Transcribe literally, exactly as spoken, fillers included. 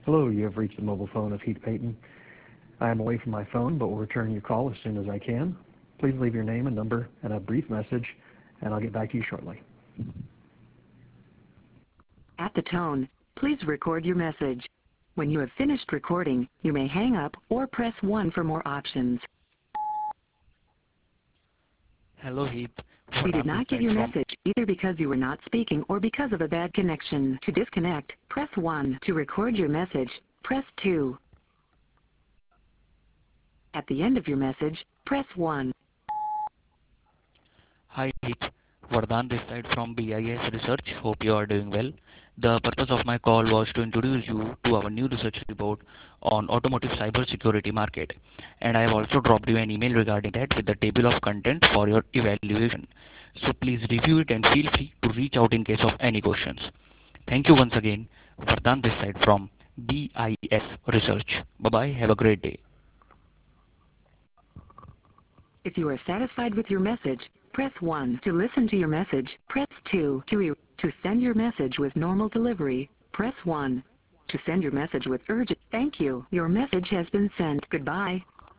Hello, you have reached the mobile phone of Heath Payton. I am away from my phone, but will return your call as soon as I can. Please leave your name and number and a brief message, and I'll get back to you shortly. At the tone, please record your message. When you have finished recording, you may hang up or press one for more options. Hello, Heath. We did Vardhan this not get side your from. message, either because you were not speaking or because of a bad connection. To disconnect, press one. To record your message, press two. At the end of your message, press one. Hi, Heath. Vardhan this side from B I S Research. Hope you are doing well. The purpose of my call was to introduce you to our new research report on automotive cybersecurity market. And I have also dropped you an email regarding that with the table of content for your evaluation. So please review it and feel free to reach out in case of any questions. Thank you once again. Vardhan this side from B I S Research. Bye-bye. Have a great day. If you are satisfied with your message, press one. To listen to your message, press two. To, e to send your message with normal delivery, press one. To send your message with urgent, thank you. Your message has been sent. Goodbye.